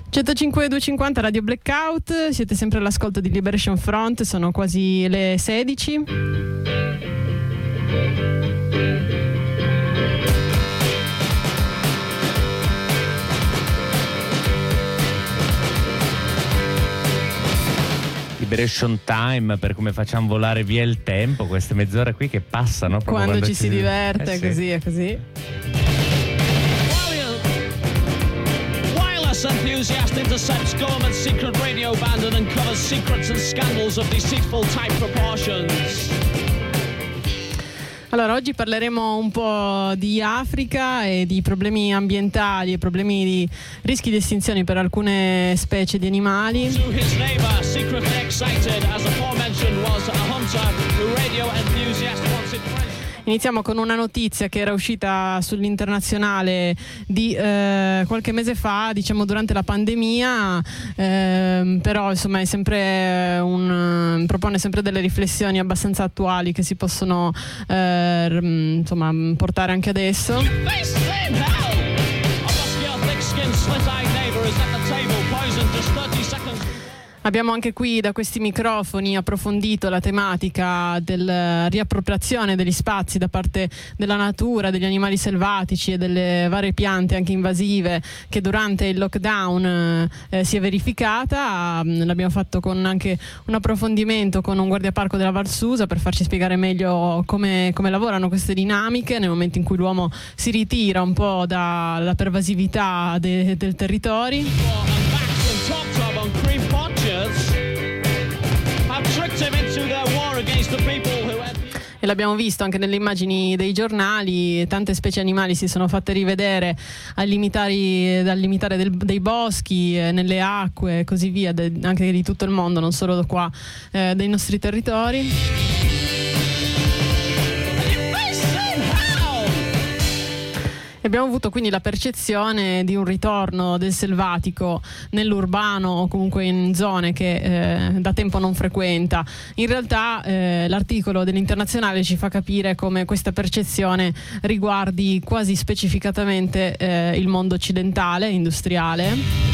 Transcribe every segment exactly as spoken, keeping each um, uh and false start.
centocinque duecentocinquanta Radio Blackout, siete sempre all'ascolto di Liberation Front, sono quasi le sedici. Liberation Time, per come facciamo volare via il tempo, queste mezz'ore qui che passano quando, quando ci, ci si diverte, eh, così sì. è così. Enthusiast intercepts government secret radio band and uncovers secrets and scandals of deceitful type proportions. Allora, oggi parleremo un po' di Africa e di problemi ambientali e problemi di rischi di estinzione per alcune specie di animali. To his neighbor, secretly excited as aforementioned was a hunter who radio enthusiast wanted friends. Iniziamo con una notizia che era uscita sull'internazionale di eh, qualche mese fa, diciamo durante la pandemia, eh, però insomma è sempre un, propone sempre delle riflessioni abbastanza attuali che si possono eh, insomma portare anche adesso. Abbiamo anche qui da questi microfoni approfondito la tematica della riappropriazione degli spazi da parte della natura, degli animali selvatici e delle varie piante anche invasive che durante il lockdown eh, si è verificata. L'abbiamo fatto con anche un approfondimento con un guardiaparco della Val Susa per farci spiegare meglio come, come lavorano queste dinamiche nel momento in cui l'uomo si ritira un po' dalla pervasività de, del territorio. E l'abbiamo visto anche nelle immagini dei giornali, tante specie animali si sono fatte rivedere al limitare, dal limitare del, dei boschi, eh, nelle acque e così via, de, anche di tutto il mondo, non solo qua eh, dei nostri territori. Abbiamo avuto quindi la percezione di un ritorno del selvatico nell'urbano o comunque in zone che eh, da tempo non frequenta. In realtà eh, l'articolo dell'Internazionale ci fa capire come questa percezione riguardi quasi specificatamente eh, il mondo occidentale, industriale.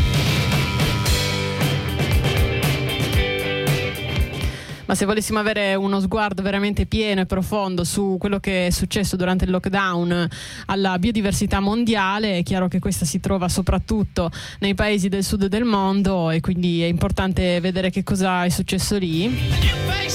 Ma se volessimo avere uno sguardo veramente pieno e profondo su quello che è successo durante il lockdown alla biodiversità mondiale, è chiaro che questa si trova soprattutto nei paesi del sud del mondo e quindi è importante vedere che cosa è successo lì.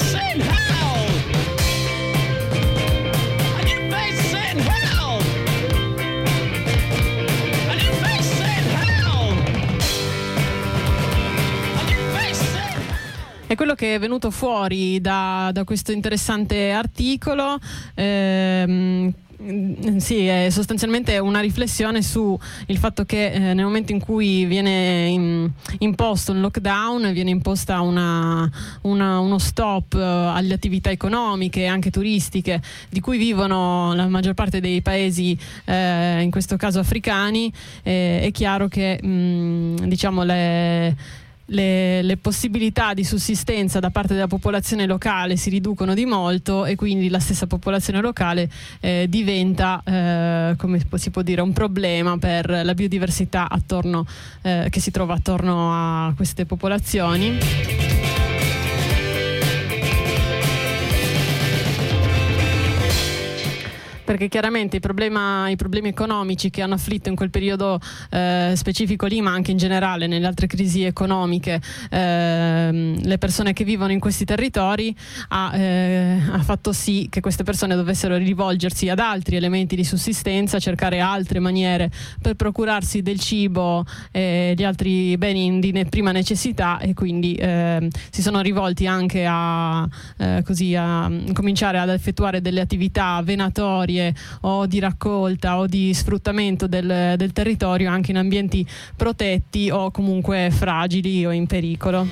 È quello che è venuto fuori da, da questo interessante articolo. Ehm, Sì, è sostanzialmente una riflessione su il fatto che eh, nel momento in cui viene in, imposto un lockdown, viene imposta una, una, uno stop eh, alle attività economiche e anche turistiche di cui vivono la maggior parte dei paesi, eh, in questo caso africani, eh, è chiaro che mh, diciamo le Le, le possibilità di sussistenza da parte della popolazione locale si riducono di molto e quindi la stessa popolazione locale eh, diventa, eh, come si può dire, un problema per la biodiversità attorno, eh, che si trova attorno a queste popolazioni. Perché chiaramente i, problema, i problemi economici che hanno afflitto in quel periodo eh, specifico lì, ma anche in generale nelle altre crisi economiche, eh, le persone che vivono in questi territori, ha, eh, ha fatto sì che queste persone dovessero rivolgersi ad altri elementi di sussistenza, cercare altre maniere per procurarsi del cibo e gli altri beni di ne- prima necessità, e quindi eh, si sono rivolti anche a, eh, così, a cominciare ad effettuare delle attività venatorie o di raccolta o di sfruttamento del, del territorio anche in ambienti protetti o comunque fragili o in pericolo.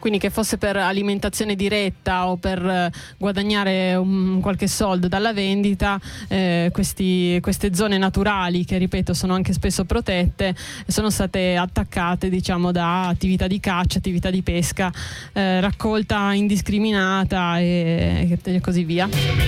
quindi che fosse per alimentazione diretta o per eh, guadagnare un, qualche soldo dalla vendita, eh, questi, queste zone naturali, che ripeto sono anche spesso protette, sono state attaccate, diciamo, da attività di caccia, attività di pesca, eh, raccolta indiscriminata e, e così via.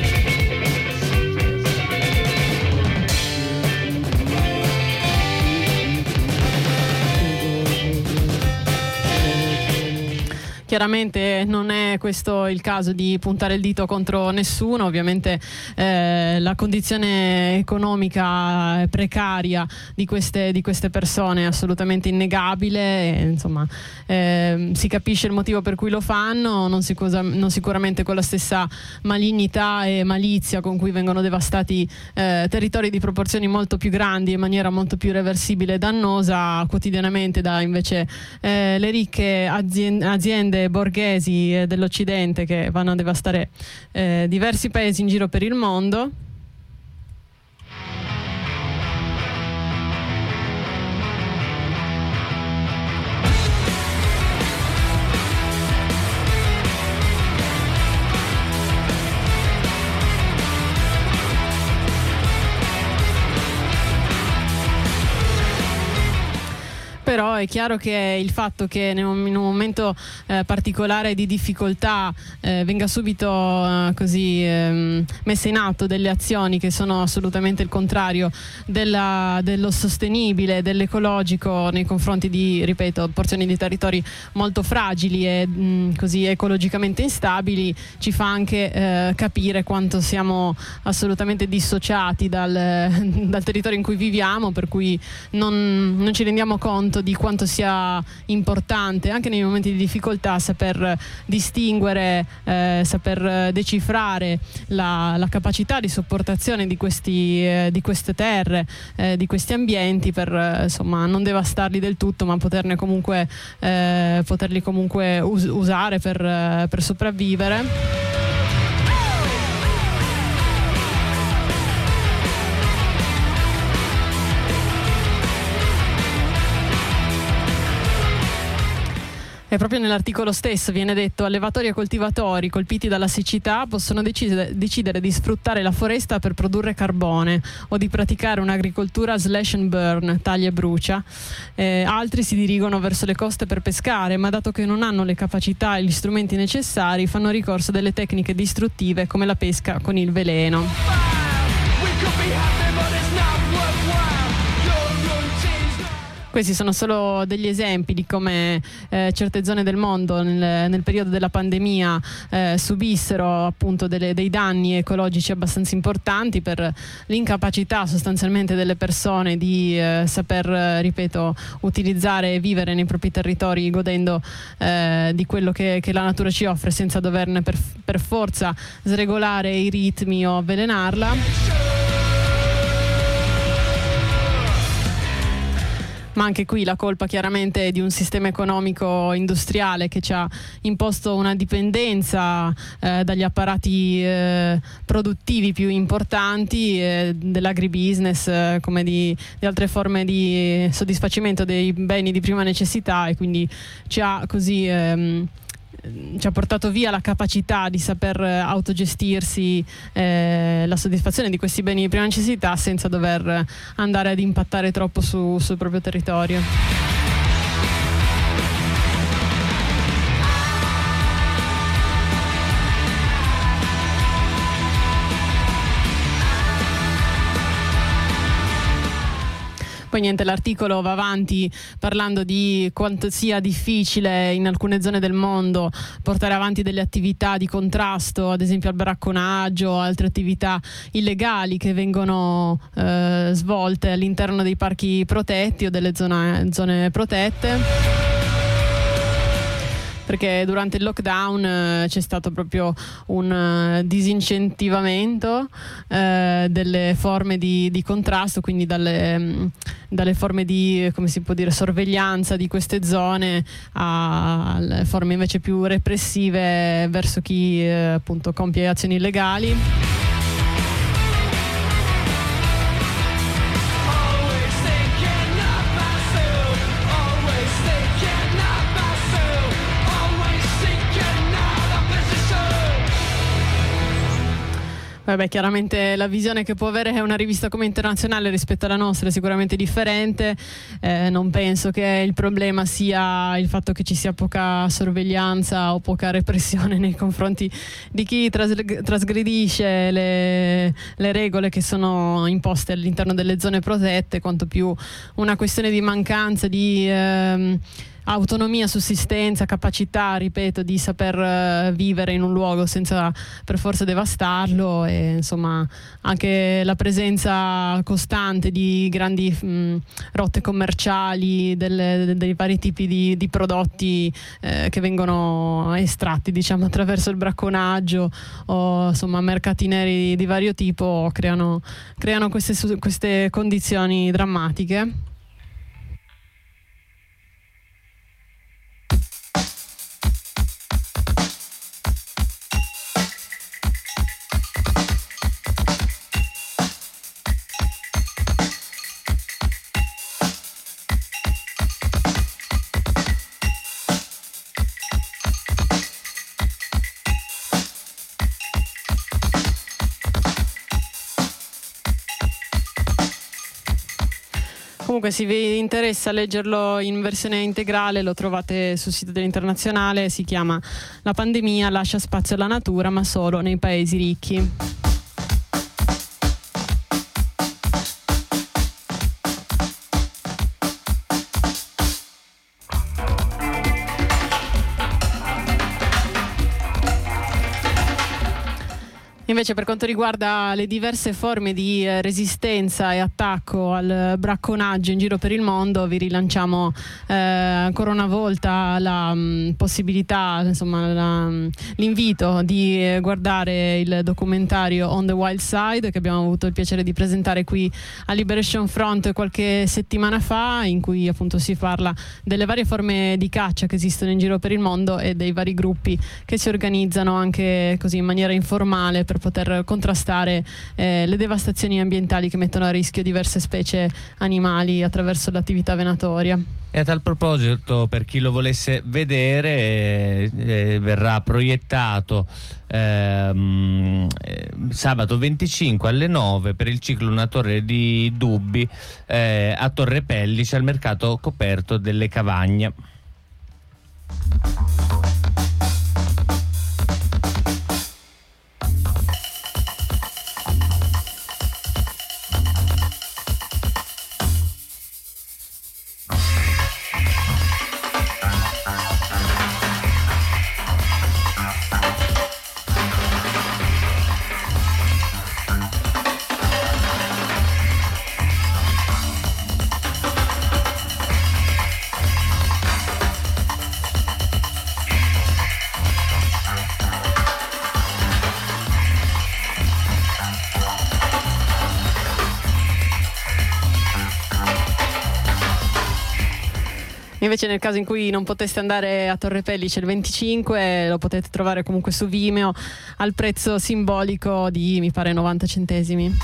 Chiaramente non è questo il caso di puntare il dito contro nessuno, ovviamente eh, la condizione economica precaria di queste, di queste persone è assolutamente innegabile, e, insomma eh, si capisce il motivo per cui lo fanno, non, sicu- non sicuramente con la stessa malignità e malizia con cui vengono devastati eh, territori di proporzioni molto più grandi in maniera molto più irreversibile e dannosa quotidianamente da invece eh, le ricche aziende, aziende borghesi dell'Occidente che vanno a devastare eh, diversi paesi in giro per il mondo. Però è chiaro che il fatto che in un momento eh, particolare di difficoltà eh, venga subito eh, così eh, messe in atto delle azioni che sono assolutamente il contrario della, dello sostenibile, dell'ecologico nei confronti di, ripeto, porzioni di territori molto fragili e mh, così ecologicamente instabili, ci fa anche eh, capire quanto siamo assolutamente dissociati dal, dal territorio in cui viviamo, per cui non, non ci rendiamo conto di quanto sia importante anche nei momenti di difficoltà saper distinguere, eh, saper decifrare la, la capacità di sopportazione di, questi, eh, di queste terre, eh, di questi ambienti, per eh, insomma non devastarli del tutto, ma poterne comunque, eh, poterli comunque us- usare per, eh, per sopravvivere. E proprio nell'articolo stesso viene detto: allevatori e coltivatori colpiti dalla siccità possono decidere, decidere di sfruttare la foresta per produrre carbone o di praticare un'agricoltura slash and burn, taglia e brucia. Eh, altri si dirigono verso le coste per pescare, ma dato che non hanno le capacità e gli strumenti necessari, fanno ricorso a delle tecniche distruttive come la pesca con il veleno. Questi sono solo degli esempi di come eh, certe zone del mondo nel, nel periodo della pandemia eh, subissero appunto delle, dei danni ecologici abbastanza importanti per l'incapacità sostanzialmente delle persone di eh, saper, eh, ripeto, utilizzare e vivere nei propri territori godendo eh, di quello che, che la natura ci offre, senza doverne per, per forza sregolare i ritmi o avvelenarla. Ma anche qui la colpa chiaramente è di un sistema economico industriale che ci ha imposto una dipendenza eh, dagli apparati eh, produttivi più importanti, eh, dell'agribusiness, eh, come di, di altre forme di soddisfacimento dei beni di prima necessità, e quindi ci ha così ehm, ci ha portato via la capacità di saper autogestirsi eh, la soddisfazione di questi beni di prima necessità senza dover andare ad impattare troppo su, sul proprio territorio. Poi niente, l'articolo va avanti parlando di quanto sia difficile in alcune zone del mondo portare avanti delle attività di contrasto, ad esempio al bracconaggio, altre attività illegali che vengono eh, svolte all'interno dei parchi protetti o delle zone, zone protette. Perché durante il lockdown eh, c'è stato proprio un uh, disincentivamento eh, delle forme di, di contrasto, quindi dalle, mh, dalle forme di, come si può dire, sorveglianza di queste zone alle forme invece più repressive verso chi eh, appunto compie azioni illegali. Vabbè, chiaramente la visione che può avere una rivista come Internazionale rispetto alla nostra è sicuramente differente. Eh, non penso che il problema sia il fatto che ci sia poca sorveglianza o poca repressione nei confronti di chi tras- trasgredisce le, le regole che sono imposte all'interno delle zone protette, quanto più una questione di mancanza di ehm, autonomia, sussistenza, capacità, ripeto, di saper uh, vivere in un luogo senza per forza devastarlo, e insomma anche la presenza costante di grandi mh, rotte commerciali delle, de, dei vari tipi di, di prodotti eh, che vengono estratti, diciamo, attraverso il bracconaggio o insomma mercati neri di vario tipo, creano, creano queste, queste condizioni drammatiche. Comunque, se vi interessa leggerlo in versione integrale, lo trovate sul sito dell'Internazionale. Si chiama "La pandemia lascia spazio alla natura, ma solo nei paesi ricchi". Invece, per quanto riguarda le diverse forme di eh, resistenza e attacco al bracconaggio in giro per il mondo, vi rilanciamo eh, ancora una volta la mh, possibilità, insomma la, mh, l'invito di eh, guardare il documentario On the Wild Side, che abbiamo avuto il piacere di presentare qui a Liberation Front qualche settimana fa, in cui appunto si parla delle varie forme di caccia che esistono in giro per il mondo e dei vari gruppi che si organizzano anche così in maniera informale per poter contrastare eh, le devastazioni ambientali che mettono a rischio diverse specie animali attraverso l'attività venatoria. E a tal proposito, per chi lo volesse vedere, eh, verrà proiettato ehm, eh, sabato venticinque alle nove per il ciclo Una torre di dubbi eh, a Torre Pellice, al mercato coperto delle Cavagne. Invece, nel caso in cui non poteste andare a Torre Pellice il venticinque, lo potete trovare comunque su Vimeo al prezzo simbolico di, mi pare, novanta centesimi.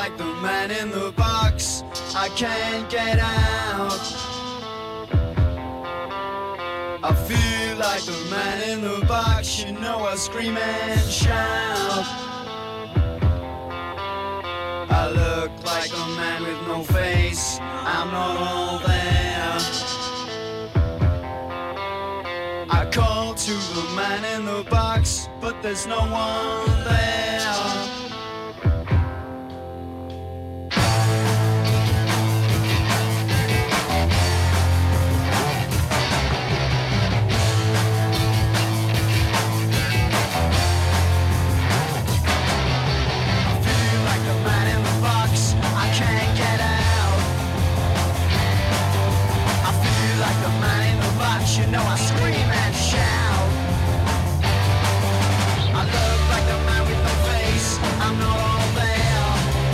like the man in the box. I can't get out. I feel like the man in the box. You know I scream and shout. I look like a man with no face. I'm not all there. I call to the man in the box, but there's no one there. You know I scream and shout. I look like the man with no face. I'm not all there.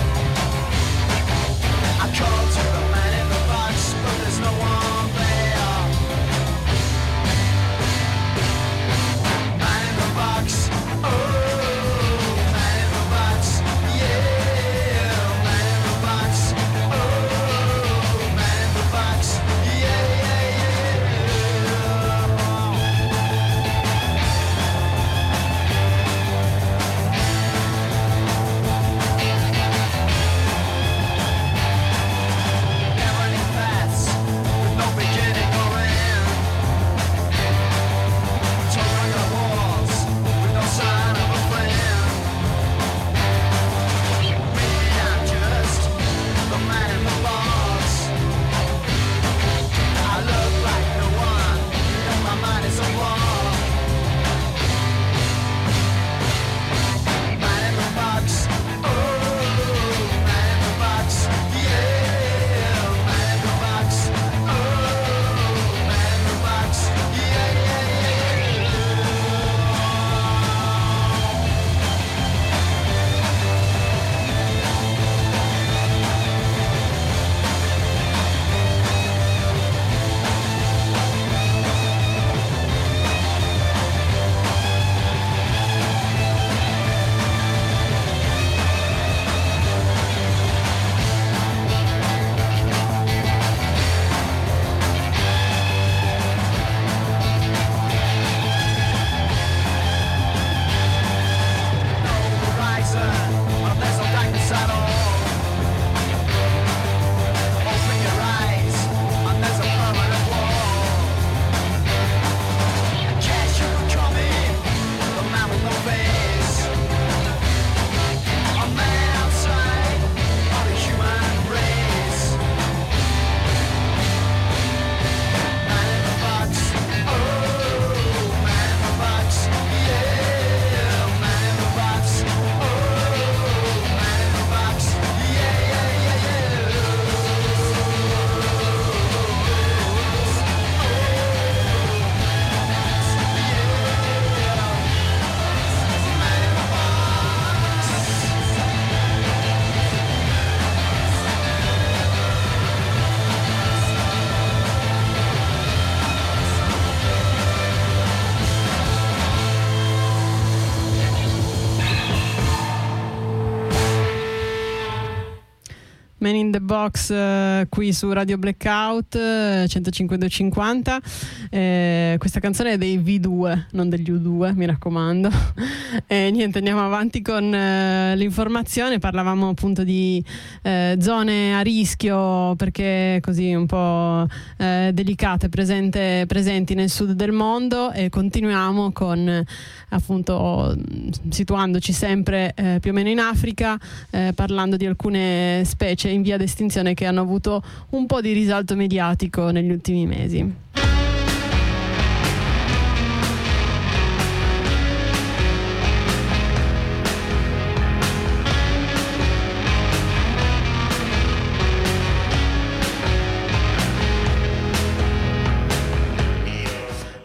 I call to the man in the box, but there's no one there. Man in the box, oh, man in the box, yeah. Man in the box, oh, man in the box, yeah, yeah, yeah. Man in the Box uh, qui su Radio Blackout uh, centocinque duecentocinquanta. Eh, questa canzone è dei V due, non degli U due, mi raccomando. E niente, andiamo avanti con uh, l'informazione. Parlavamo appunto di uh, zone a rischio, perché così un po' uh, delicate, presente, presenti nel sud del mondo, e continuiamo con appunto situandoci sempre uh, più o meno in Africa, uh, parlando di alcune specie in via d'estinzione che hanno avuto un po' di risalto mediatico negli ultimi mesi.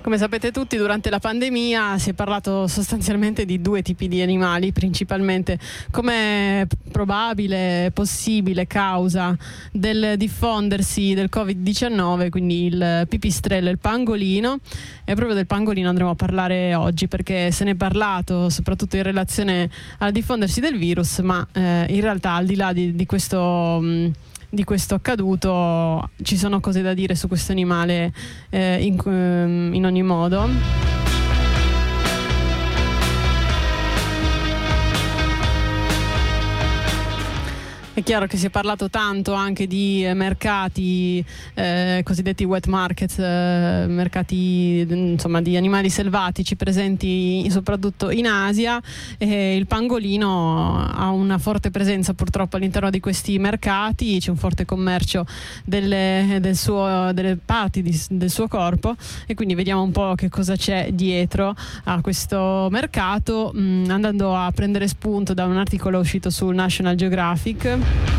Come sapete tutti, durante la pandemia si è parlato sostanzialmente di due tipi di animali, principalmente come probabile, possibile causa del diffondersi del covid diciannove, quindi il pipistrello e il pangolino. E proprio del pangolino andremo a parlare oggi, perché se ne è parlato soprattutto in relazione al diffondersi del virus, ma eh, in realtà al di là di, di questo... Mh, di questo accaduto ci sono cose da dire su questo animale eh, in, in ogni modo. È chiaro che si è parlato tanto anche di eh, mercati eh, cosiddetti wet markets, eh, mercati insomma di animali selvatici presenti soprattutto in Asia, e il pangolino ha una forte presenza purtroppo all'interno di questi mercati. C'è un forte commercio delle, del suo, delle parti di, del suo corpo, e quindi vediamo un po' che cosa c'è dietro a questo mercato, mh, andando a prendere spunto da un articolo uscito sul National Geographic.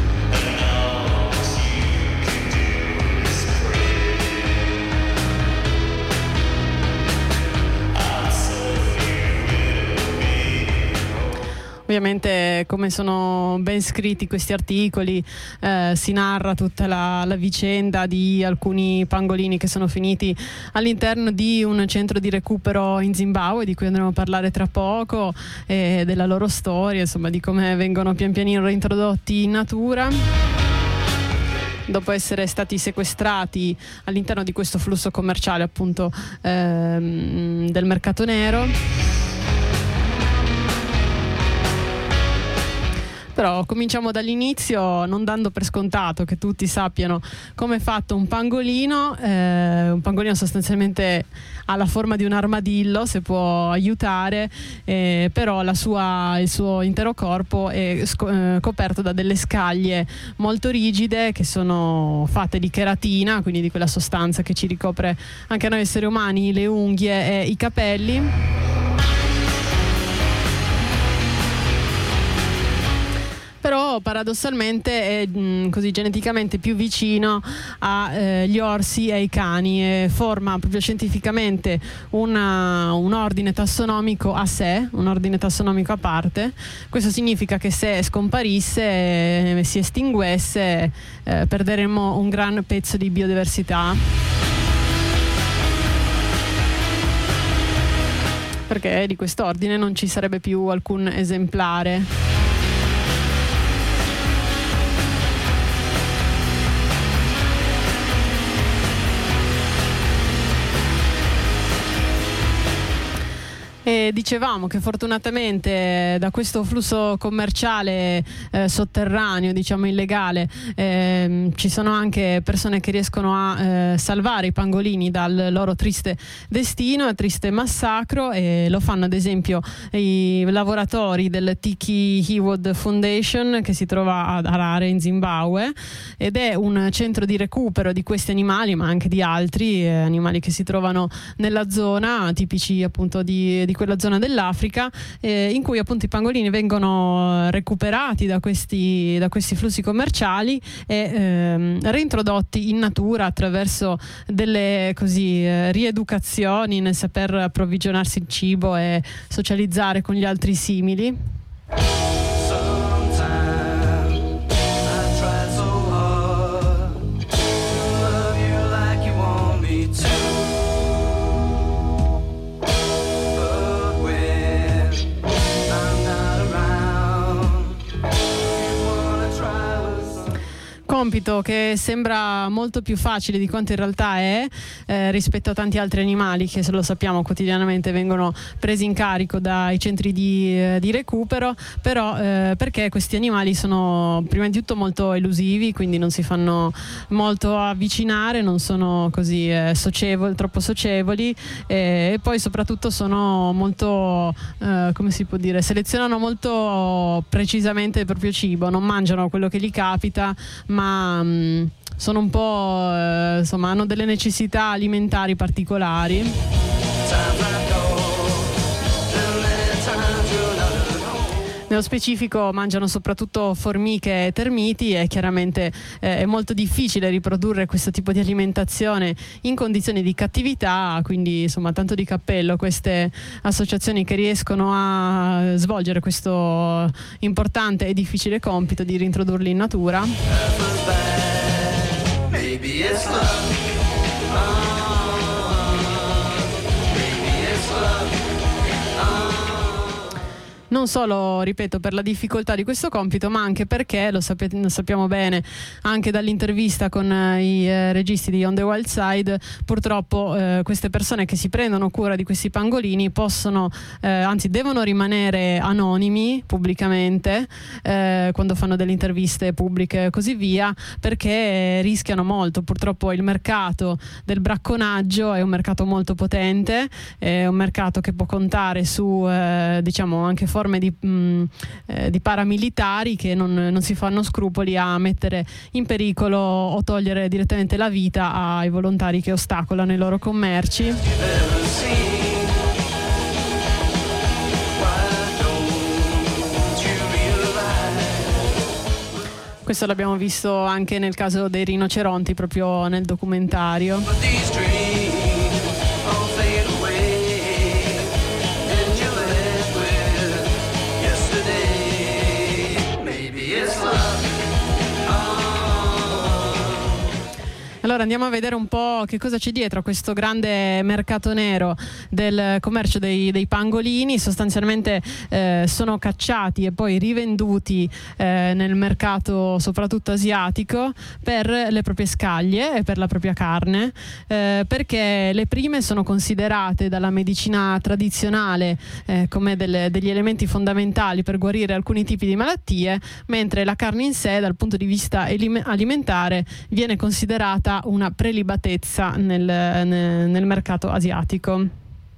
Ovviamente, come sono ben scritti questi articoli, eh, si narra tutta la, la vicenda di alcuni pangolini che sono finiti all'interno di un centro di recupero in Zimbabwe, di cui andremo a parlare tra poco, e della loro storia, insomma, di come vengono pian pianino reintrodotti in natura dopo essere stati sequestrati all'interno di questo flusso commerciale, appunto, ehm, del mercato nero. Però cominciamo dall'inizio, non dando per scontato che tutti sappiano come è fatto un pangolino. Eh, un pangolino sostanzialmente ha la forma di un armadillo, se può aiutare, eh, però la sua, il suo intero corpo è sco- eh, coperto da delle scaglie molto rigide, che sono fatte di cheratina, quindi di quella sostanza che ci ricopre anche a noi esseri umani le unghie e i capelli. Però paradossalmente è mh, così geneticamente più vicino agli eh, orsi e ai cani, e forma proprio scientificamente una, un ordine tassonomico a sé, un ordine tassonomico a parte. Questo significa che se scomparisse, eh, si estinguesse, eh, perderemmo un gran pezzo di biodiversità, perché di quest'ordine non ci sarebbe più alcun esemplare. E dicevamo che fortunatamente da questo flusso commerciale eh, sotterraneo, diciamo illegale, eh, ci sono anche persone che riescono a eh, salvare i pangolini dal loro triste destino, triste massacro, e lo fanno ad esempio i lavoratori del Tiki Hewod Foundation, che si trova ad Harare in Zimbabwe, ed è un centro di recupero di questi animali, ma anche di altri eh, animali che si trovano nella zona, tipici appunto di, di quella zona dell'Africa, eh, in cui appunto i pangolini vengono recuperati da questi, da questi flussi commerciali e ehm, reintrodotti in natura attraverso delle così eh, rieducazioni nel saper approvvigionarsi il cibo e socializzare con gli altri simili. Compito che sembra molto più facile di quanto in realtà è, eh, rispetto a tanti altri animali che, se lo sappiamo, quotidianamente vengono presi in carico dai centri di, eh, di recupero, però eh, perché questi animali sono prima di tutto molto elusivi, quindi non si fanno molto avvicinare, non sono così eh, socievoli, troppo socievoli, eh, e poi soprattutto sono molto, eh, come si può dire, selezionano molto precisamente il proprio cibo, non mangiano quello che gli capita, ma mh, sono un po' eh, insomma, hanno delle necessità alimentari particolari. Nello specifico mangiano soprattutto formiche e termiti e chiaramente eh, è molto difficile riprodurre questo tipo di alimentazione in condizioni di cattività, quindi insomma tanto di cappello queste associazioni che riescono a svolgere questo importante e difficile compito di reintrodurli in natura. Maybe it's love. Non solo, ripeto, per la difficoltà di questo compito, ma anche perché, lo, sape- lo sappiamo bene anche dall'intervista con eh, i eh, registi di On the Wild Side, purtroppo eh, queste persone che si prendono cura di questi pangolini possono, eh, anzi devono rimanere anonimi pubblicamente eh, quando fanno delle interviste pubbliche e così via, perché rischiano molto. Purtroppo il mercato del bracconaggio è un mercato molto potente, è un mercato che può contare su eh, diciamo anche forme di, mh, eh, di paramilitari che non, non si fanno scrupoli a mettere in pericolo o togliere direttamente la vita ai volontari che ostacolano i loro commerci. Questo l'abbiamo visto anche nel caso dei rinoceronti, proprio nel documentario. Allora andiamo a vedere un po' che cosa c'è dietro a questo grande mercato nero del commercio dei, dei pangolini. Sostanzialmente eh, sono cacciati e poi rivenduti eh, nel mercato soprattutto asiatico per le proprie scaglie e per la propria carne, eh, perché le prime sono considerate dalla medicina tradizionale eh, come delle, degli elementi fondamentali per guarire alcuni tipi di malattie, mentre la carne in sé dal punto di vista elim- alimentare viene considerata una prelibatezza nel, nel, nel mercato asiatico.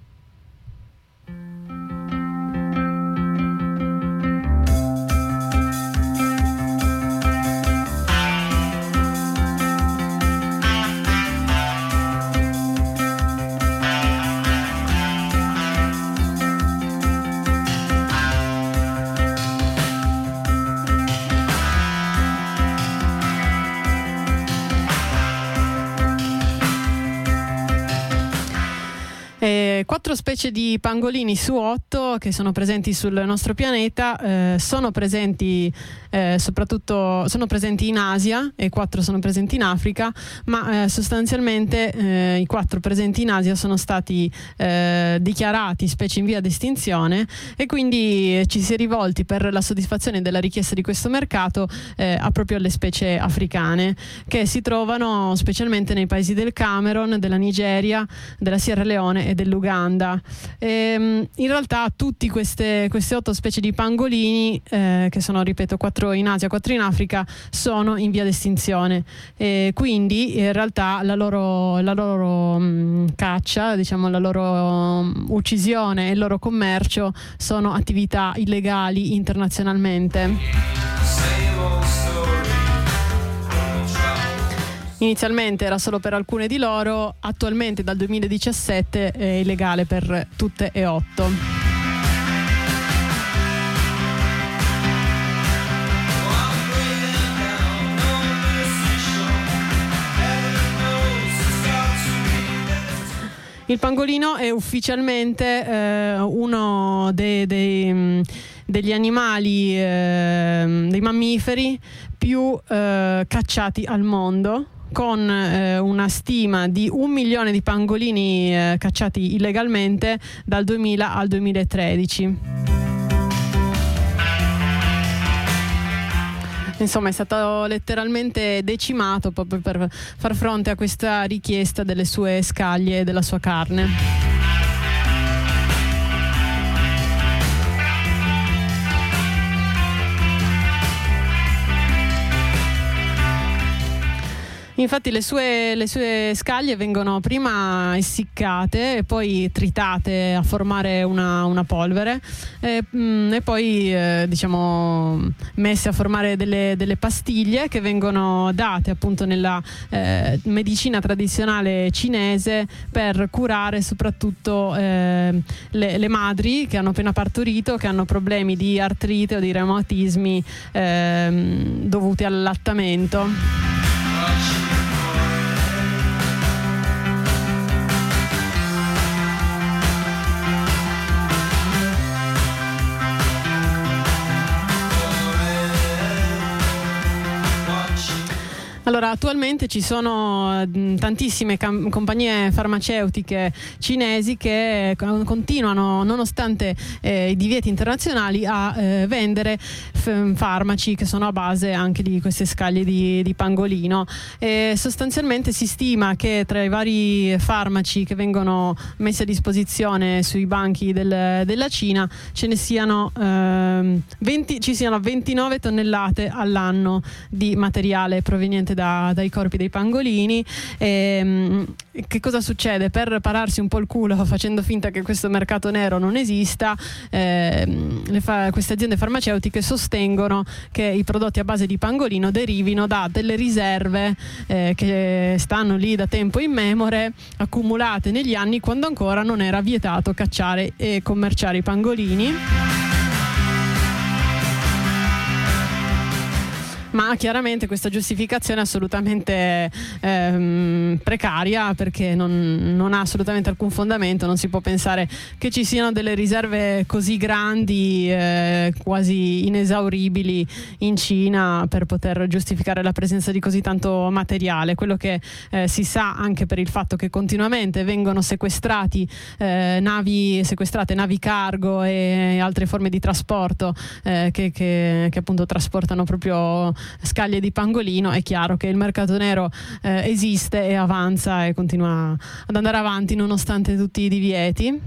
Eh, quattro specie di pangolini su otto che sono presenti sul nostro pianeta eh, sono presenti eh, soprattutto sono presenti in Asia e quattro sono presenti in Africa, ma eh, sostanzialmente eh, i quattro presenti in Asia sono stati eh, dichiarati specie in via di estinzione e quindi ci si è rivolti per la soddisfazione della richiesta di questo mercato eh, a proprio alle specie africane che si trovano specialmente nei paesi del Camerun, della Nigeria, della Sierra Leone e dell'Uganda. E, in realtà tutte queste, queste otto specie di pangolini eh, che sono, ripeto, quattro in Asia, quattro in Africa, sono in via d'estinzione e quindi in realtà la loro, la loro mh, caccia, diciamo la loro mh, uccisione e il loro commercio sono attività illegali internazionalmente. Inizialmente era solo per alcune di loro, attualmente dal duemiladiciassette è illegale per tutte e otto. Il pangolino è ufficialmente eh, uno dei, dei, degli animali, eh, dei mammiferi più eh, cacciati al mondo, con eh, una stima di un milione di pangolini eh, cacciati illegalmente dal duemila al duemilatredici. Insomma, è stato letteralmente decimato proprio per far fronte a questa richiesta delle sue scaglie e della sua carne. Infatti le sue, le sue scaglie vengono prima essiccate e poi tritate a formare una, una polvere e, mh, e poi eh, diciamo messe a formare delle, delle pastiglie che vengono date appunto nella eh, medicina tradizionale cinese per curare soprattutto eh, le, le madri che hanno appena partorito, che hanno problemi di artrite o di reumatismi eh, dovuti all'allattamento. Allora, attualmente ci sono mh, tantissime cam- compagnie farmaceutiche cinesi che con- continuano, nonostante eh, i divieti internazionali, a eh, vendere f- farmaci che sono a base anche di queste scaglie di, di pangolino. E sostanzialmente si stima che tra i vari farmaci che vengono messi a disposizione sui banchi del, della Cina ce ne siano ehm, venti, ci siano ventinove tonnellate all'anno di materiale proveniente Da, dai corpi dei pangolini. E, che cosa succede? Per pararsi un po' il culo facendo finta che questo mercato nero non esista, eh, le fa- queste aziende farmaceutiche sostengono che i prodotti a base di pangolino derivino da delle riserve eh, che stanno lì da tempo immemore, accumulate negli anni quando ancora non era vietato cacciare e commerciare i pangolini. Ma chiaramente questa giustificazione è assolutamente ehm, precaria, perché non, non ha assolutamente alcun fondamento. Non si può pensare che ci siano delle riserve così grandi, eh, quasi inesauribili in Cina, per poter giustificare la presenza di così tanto materiale. Quello che eh, si sa, anche per il fatto che continuamente vengono sequestrati eh, navi sequestrate navi cargo e altre forme di trasporto eh, che, che, che appunto trasportano proprio scaglie di pangolino, è chiaro che il mercato nero eh, esiste e avanza e continua ad andare avanti nonostante tutti i divieti.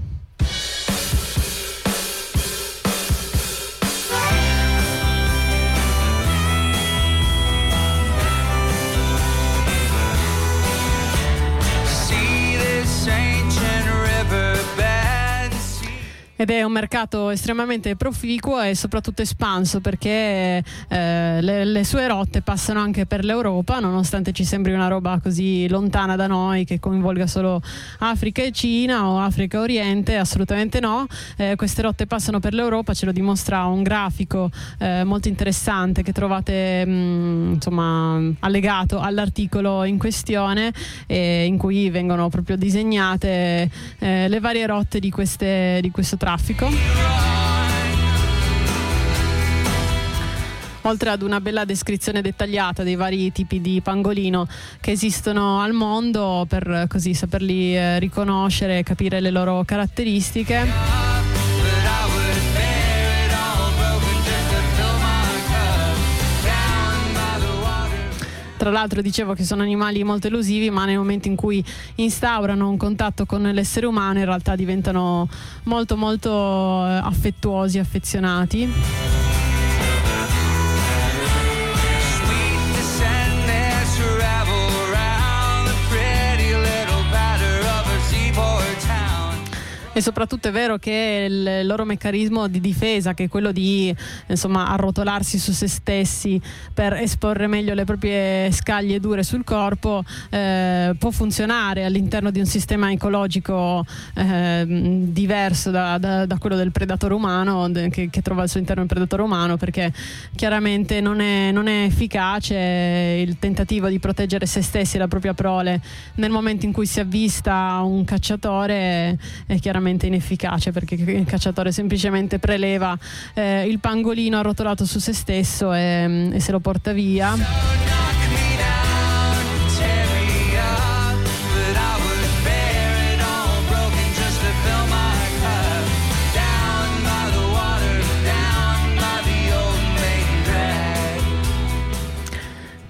Ed è un mercato estremamente proficuo e soprattutto espanso, perché eh, le, le sue rotte passano anche per l'Europa, nonostante ci sembri una roba così lontana da noi, che coinvolga solo Africa e Cina o Africa e Oriente. Assolutamente no. Eh, queste rotte passano per l'Europa, ce lo dimostra un grafico eh, molto interessante che trovate mh, insomma allegato all'articolo in questione, eh, in cui vengono proprio disegnate eh, le varie rotte di, queste, di questo traffico. Oltre ad una bella descrizione dettagliata dei vari tipi di pangolino che esistono al mondo, per così saperli eh, riconoscere e capire le loro caratteristiche. Tra l'altro dicevo che sono animali molto elusivi, ma nel momento in cui instaurano un contatto con l'essere umano in realtà diventano molto molto affettuosi, affezionati. E soprattutto è vero che il loro meccanismo di difesa, che è quello di insomma arrotolarsi su se stessi per esporre meglio le proprie scaglie dure sul corpo, eh, può funzionare all'interno di un sistema ecologico eh, diverso da, da, da quello del predatore umano, che, che trova al suo interno il predatore umano, perché chiaramente non è, non è efficace il tentativo di proteggere se stessi e la propria prole nel momento in cui si avvista un cacciatore. È chiaramente inefficace, perché il cacciatore semplicemente preleva eh, il pangolino arrotolato su se stesso e, e se lo porta via.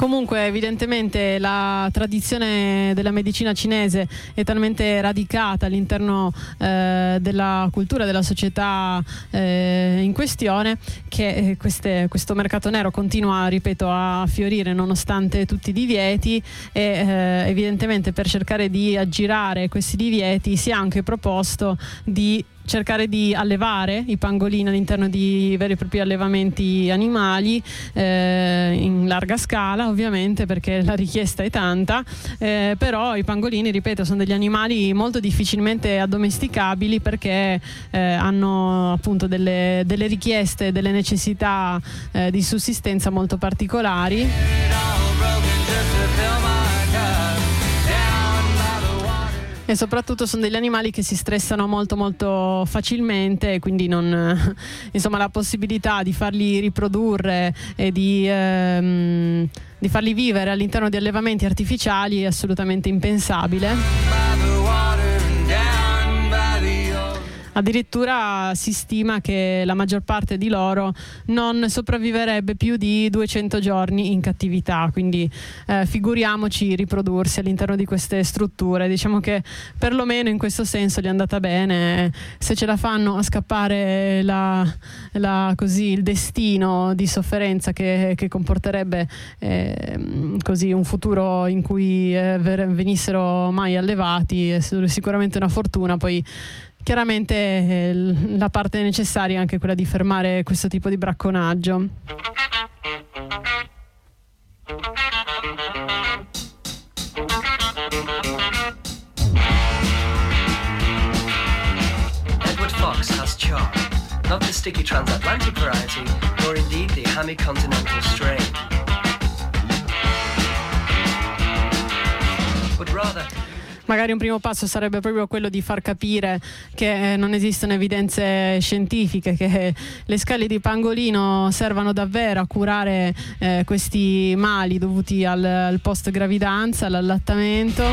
Comunque evidentemente la tradizione della medicina cinese è talmente radicata all'interno eh, della cultura della società eh, in questione che eh, queste, questo mercato nero continua, ripeto, a fiorire nonostante tutti i divieti e eh, evidentemente per cercare di aggirare questi divieti si è anche proposto di cercare di allevare i pangolini all'interno di veri e propri allevamenti animali eh, in larga scala, ovviamente, perché la richiesta è tanta, eh, però i pangolini, ripeto, sono degli animali molto difficilmente addomesticabili perché eh, hanno appunto delle, delle richieste, delle necessità eh, di sussistenza molto particolari. E soprattutto sono degli animali che si stressano molto molto facilmente e quindi non, insomma, la possibilità di farli riprodurre e di, ehm, di farli vivere all'interno di allevamenti artificiali è assolutamente impensabile. Addirittura si stima che la maggior parte di loro non sopravviverebbe più di duecento giorni in cattività, quindi eh, figuriamoci riprodursi all'interno di queste strutture. Diciamo che perlomeno in questo senso gli è andata bene. Se ce la fanno a scappare la, la, così, il destino di sofferenza che, che comporterebbe eh, così un futuro in cui eh, venissero mai allevati, è sicuramente una fortuna. Poi chiaramente eh, la parte necessaria è anche quella di fermare questo tipo di bracconaggio. Edward Fox has charm, not the sticky transatlantic variety, nor indeed the hammy continental strain, but rather Magari un primo passo sarebbe proprio quello di far capire che non esistono evidenze scientifiche, che le scale di pangolino servano davvero a curare eh, questi mali dovuti al, al post gravidanza, all'allattamento.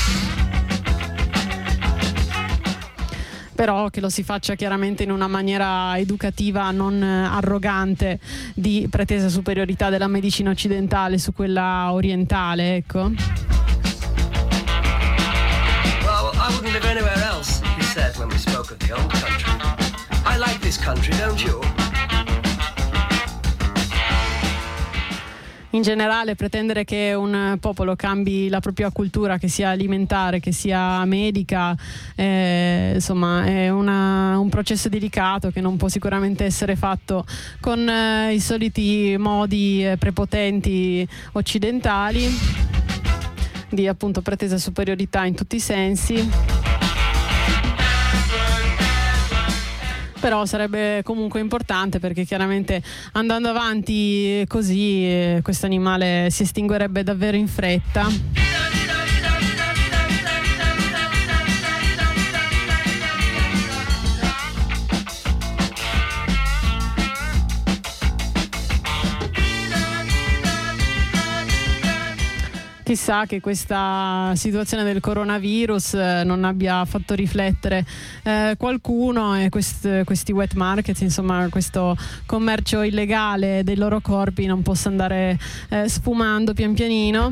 Però che lo si faccia chiaramente in una maniera educativa, non arrogante di pretesa superiorità della medicina occidentale su quella orientale, ecco. I wouldn't live anywhere else, he said when we spoke of the old country. I like this country, don't you? In generale, pretendere che un popolo cambi la propria cultura, che sia alimentare, che sia medica, eh, insomma, è una, un processo delicato che non può sicuramente essere fatto con eh, i soliti modi eh, prepotenti occidentali, di appunto pretesa superiorità in tutti i sensi. Però sarebbe comunque importante, perché chiaramente andando avanti così eh, questo animale si estinguerebbe davvero in fretta. Chissà che questa situazione del coronavirus eh, non abbia fatto riflettere eh, qualcuno e quest, questi wet markets, insomma questo commercio illegale dei loro corpi, non possa andare eh, sfumando pian pianino.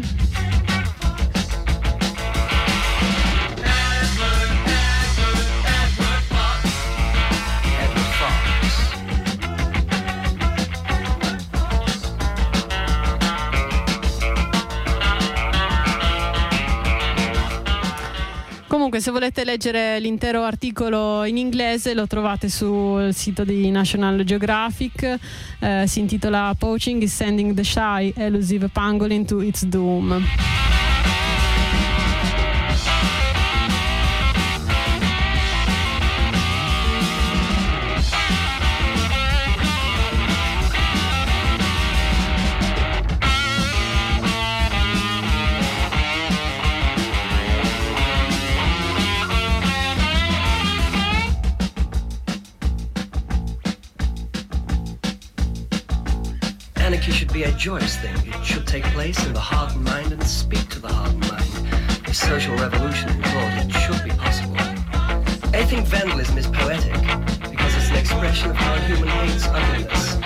Comunque, se volete leggere l'intero articolo in inglese lo trovate sul sito di National Geographic, eh, si intitola Poaching is sending the shy, elusive pangolin to its doom. Anarchy should be a joyous thing. It should take place in the heart and mind and speak to the heart and mind. If social revolution in thought, it should be possible. I think vandalism is poetic because it's an expression of how a human hates ugliness.